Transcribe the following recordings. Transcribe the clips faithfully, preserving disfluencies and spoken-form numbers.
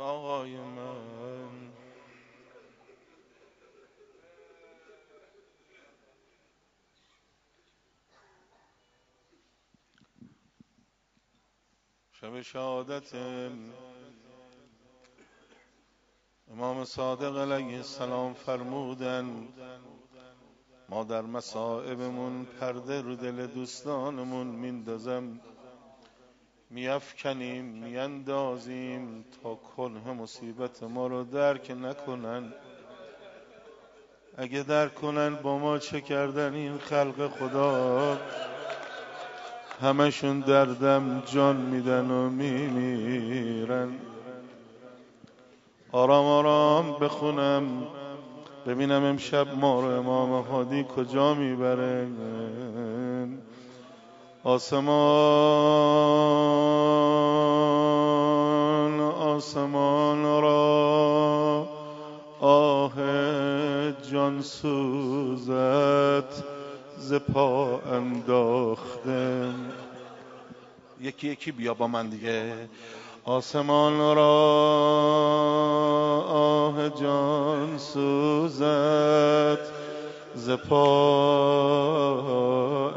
آقای من شب شهادت امام صادق علیه السلام فرمودن ما در مصائبمون پرده رو دل دوستانمون میندازم میافکنیم میاندازیم تا کنه مصیبت ما رو درک نکنن. اگه درک کنن با ما چه کردن این خلق خدا، همشون دردم جان میدن و میمیرن. آرام آرام بخونم ببینم امشب ما رو امام هادی کجا میبره. آسمان آسمان را آه جان سوزت ز پا انداخته. یکی یکی بیا با من دیگه. آسمان را آه جان سوزت ز پا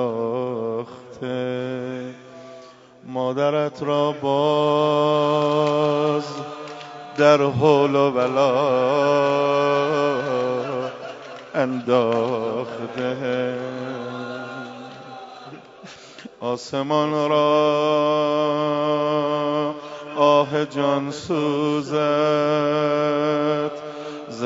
انداخته. مادرت را باز در حول و ولا انداخته. آسمان را آه جان سوزت ز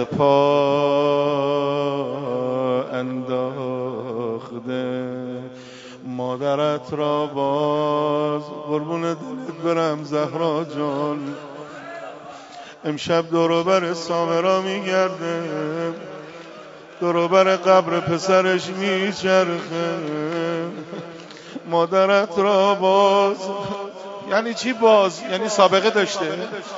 پا انداخته. مادرت را باز قربون دلت برم زهرا جان، امشب دوروبر سامرا میگرده، دوروبر قبر پسرش میچرخه. مادرت را باز یعنی چی باز؟ یعنی سابقه داشته.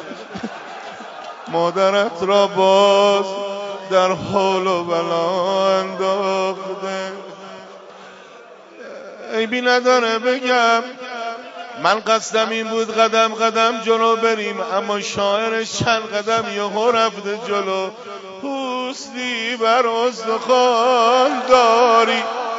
مادرت را باز در حول و بلا انداخته. عیبی نداره بگم من قصدم این بود قدم قدم جلو بریم، اما شاعرش چند قدم یهو رفته جلو. پوستی بر استخوان داری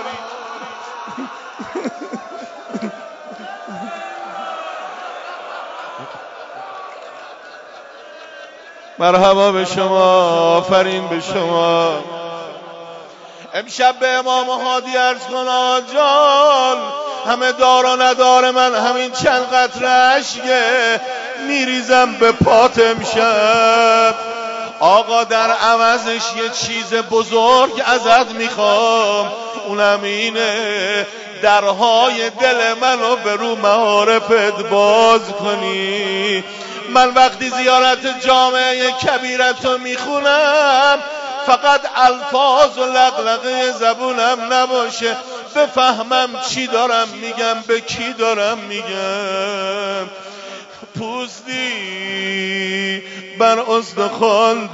مرحبا به شما، آفرین به شما. امشب به امام هادی عرض کن آجان همه دار و ندار من همین چند قطره اشکه میریزم به پات امشب. آقا در عوضش یه چیز بزرگ ازت میخوام، اونم اینه درهای دل منو به رو معارفت باز کنی. من وقتی زیارت جامعه کبیرتو میخونم فقط الفاظ و لقلقه زبونم نباشه، بفهمم چی دارم میگم به کی دارم میگم. پوستی بر استخوان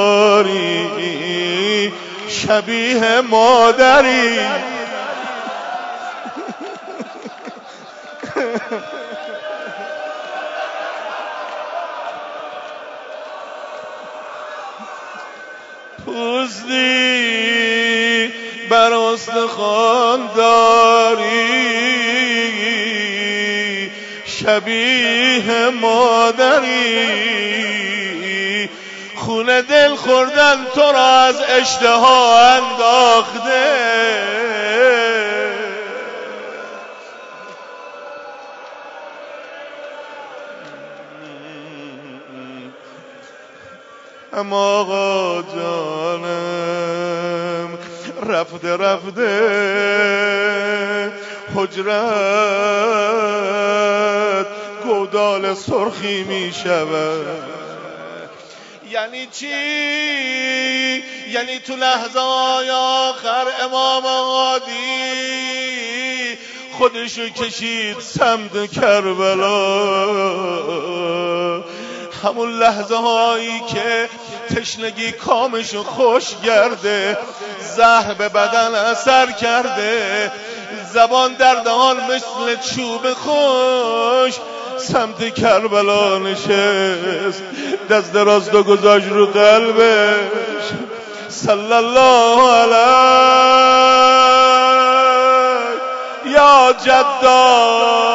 داری شبیه مادری. پوستی بر استخوان داری شبیه مادری. خون دل خوردن تو را از اشتها انداخته. اما آقا جانم رفته رفته حجرت گودال سرخی می شود. یعنی چی؟ یعنی تو لحظه های آخر امام هادی خودشو کشید سمت کربلا. همون لحظه هایی که تشنگی کامشو خوش کرده، زهر به بدن اثر کرده، زبان در دهان مثل چوب خوش سمت کربلا نشست، دست دراز دو گذاشت رو قلبش. صلی الله علیه یا جدا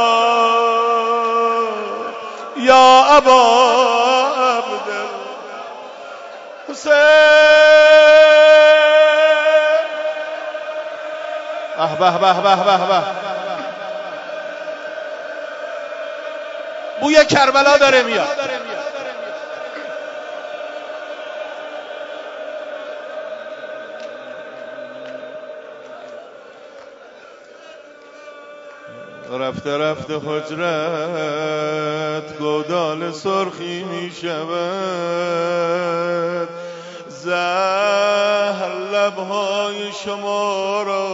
یا ابا عبدالحسین. به به به به به، بوی کربلا داره میاد. رفته رفته حجرت گودال سرخی می شود، زهر لبهای شما را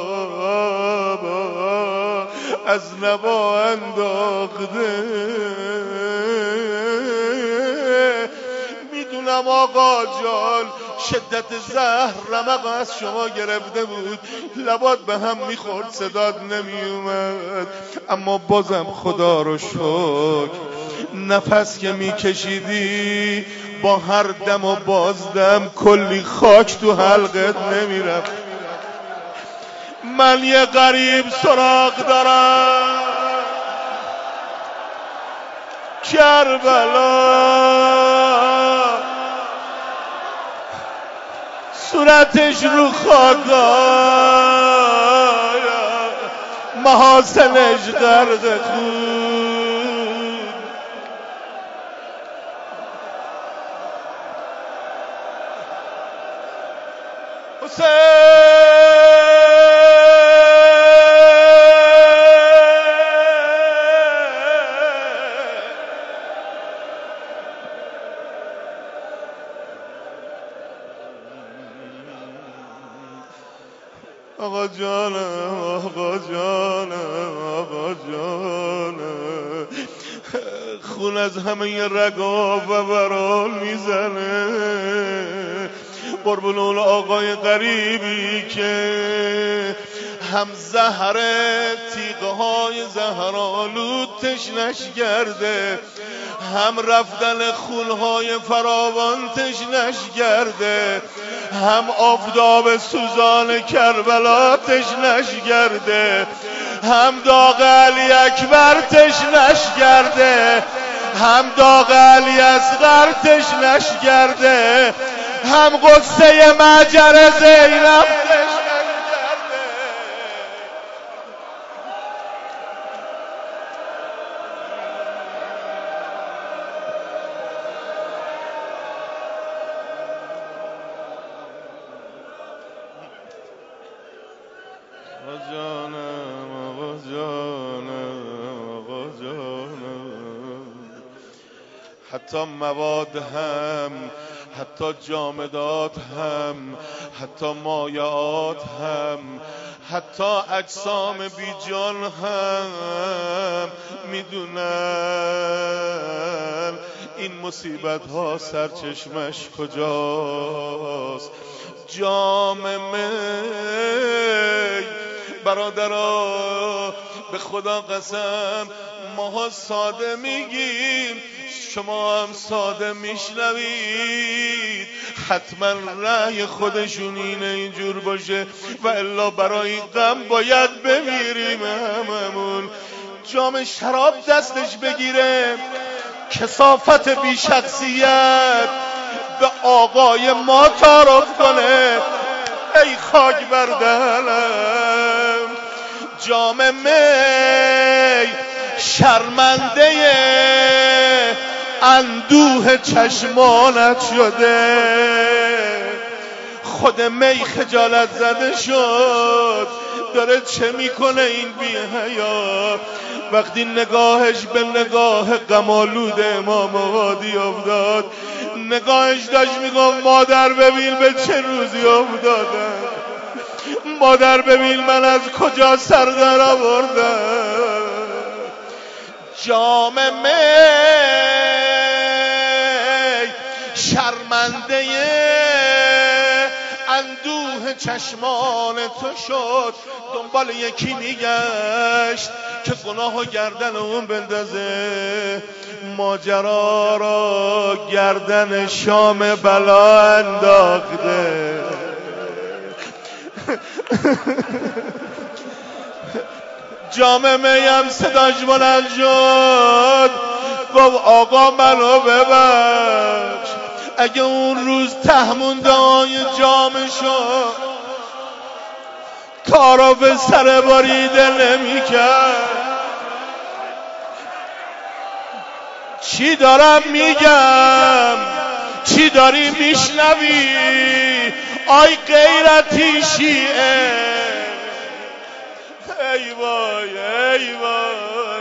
از نوا انداخته. میدونم آقا جان شدت زهر رمق از شما گرفته بود، لبات به هم میخورد صدات نمیومد، اما بازم خدا رو شکر نفس که میکشیدی با هر دم و بازدم کلی خاک تو حلقت نمیرفت. من یه غریب سراغ دارم کربلا، صورتش رو خاکای محاسنش غرق خون. حسین آقا جانم آقا جانم آقا جانم، خون از همه رگا و برال میزنه. قربون اون آقای غریبی که هم زهر تیغه های زهرآلود تشنش گرده، هم رفتن خونهای فراوان تشنش گرده، هم آفتاب سوزان کربلا تشنش گرده، هم داغ علی اکبر تشنش گرده، هم داغ علی اصغر تشنش گرده، هم قصه معجر زینب تشنش گرده. آقا جانم آقا جانم آقا جانم، حتی مواد هم، حتی جامدات هم، حتی مایعات هم، حتی اجسام بی جان هم میدونن این مصیبت ها سرچشمش کجاست. جام می برادرها، به خدا قسم ماها ساده میگیم، شما هم ساده میشنوید، حتما رأی خودشون اینه اینجور باشه و الا برای غم باید بمیریم هممون. جام شراب دستش بگیره، کثافت بی شخصیت به آقای ما تعارف کنه، ای خاک بر دهنم. جام می شرمنده اندوه چشمانت شده، خود می خجالت زده شد، داره چه میکنه این بی حیا. وقتی نگاهش به نگاه غم‌آلود امام هادی افتاد، نگاهش داشت میگفت مادر ببین به چه روزی افتادم، مادر ببین من از کجا سر در آوردم. جام می شرمنده اندوه چشمان تو شد دنبال یکی میگشت که گناه و گردن اون بندازه ماجرا را گردن شام بلا انداخته جام میم صداش بلند شد گفت آقا منو ببخش اگه اون روز تهمونده های جامشو کارا سر باریده نمی کرد. چی دارم میگم چی داری میشنوی آی غیرتی شیعه ای وای ای وای